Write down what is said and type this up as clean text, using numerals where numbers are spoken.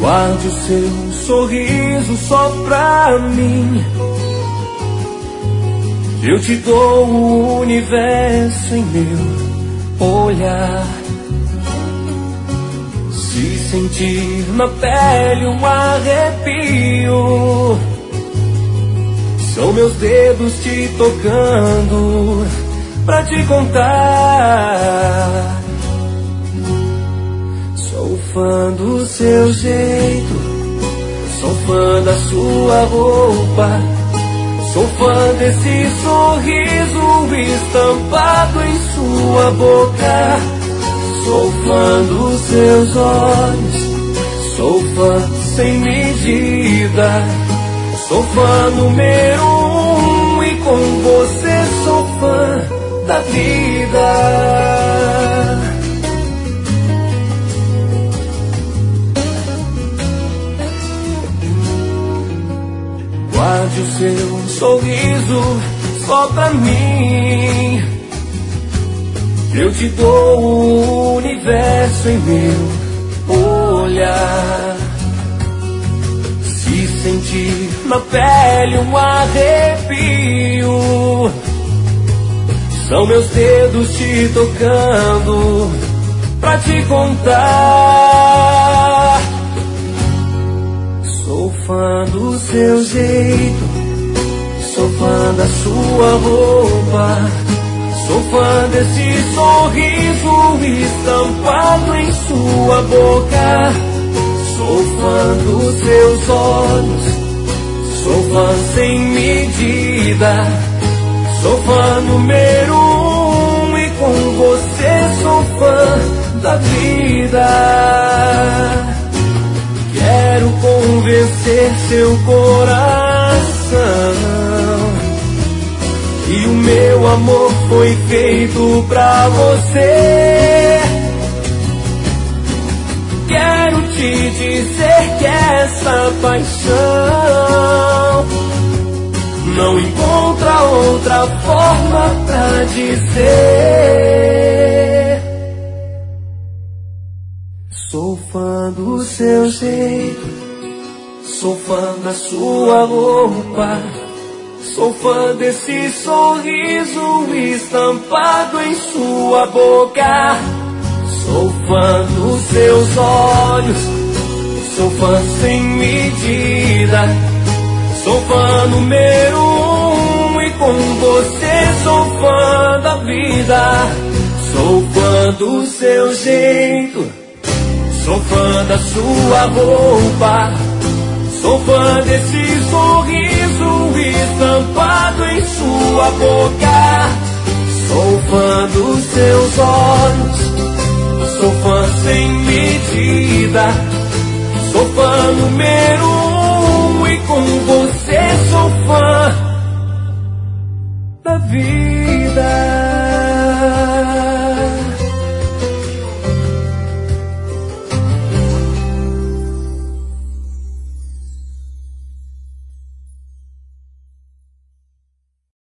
Guarde o seu sorriso só pra mim. Eu te dou o universo em meu olhar. Se sentir na pele um arrepio, são meus dedos te tocando pra te contar. Sou fã do seu jeito, sou fã da sua roupa, sou fã desse sorriso estampado em sua boca. Sou fã dos seus olhos, sou fã sem medida, sou fã número 1 e com você sou fã da vida. Guarde o seu sorriso só pra mim. Eu te dou o universo em meu olhar. Se sentir na pele um arrepio, são meus dedos te tocando pra te contar. Sou fã do seu jeito, sou fã da sua roupa, sou fã desse sorriso estampado em sua boca. Sou fã dos seus olhos, sou fã sem medida, sou fã número 1 e com você sou fã da vida. Quero convencer seu coração que o meu amor foi feito pra você. Quero te dizer que essa paixão não encontra outra forma pra dizer. Sou fã do seu jeito, sou fã da sua roupa, sou fã desse sorriso estampado em sua boca. Sou fã dos seus olhos, sou fã sem medida, sou fã número 1 e com você sou fã da vida. Sou fã do seu jeito, sou fã da sua roupa, sou fã desse sorriso estampado em sua boca. Sou fã dos seus olhos, sou fã sem medida, sou fã número 1 e com você sou fã da vida.